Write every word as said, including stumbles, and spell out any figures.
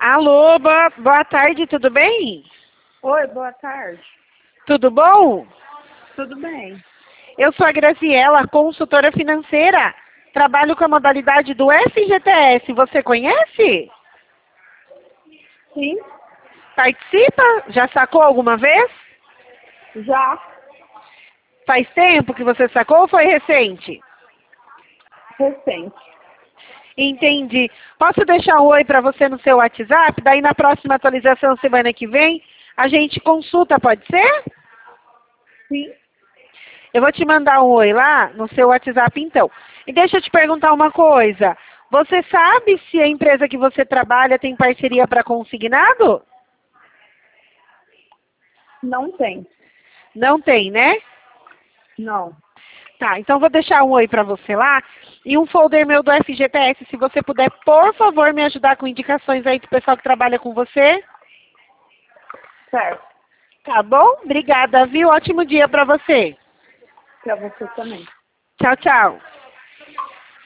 Alô, boa, boa tarde, tudo bem? Oi, boa tarde. Tudo bom? Tudo bem? Eu sou a Graziela, consultora financeira. Trabalho com a modalidade do F G T S. Você conhece? Sim, Participa? Já sacou alguma vez? já. Faz tempo que você sacou ou foi recente? Recente. Entendi. Posso deixar um oi para você no seu WhatsApp? Daí na próxima atualização, semana que vem, a gente consulta, pode ser? Sim. Eu vou te mandar um oi lá no seu WhatsApp então. E deixa eu te perguntar uma coisa. Você sabe se a empresa que você trabalha tem parceria para consignado? Não tem. Não tem, né? Não. Tá, então vou deixar um oi para você lá e um folder meu do F G T S. Se você puder, por favor, me ajudar com indicações aí do pessoal que trabalha com você. Certo. Tá bom? Obrigada, viu? Ótimo dia para você. Pra você também. Tchau, tchau.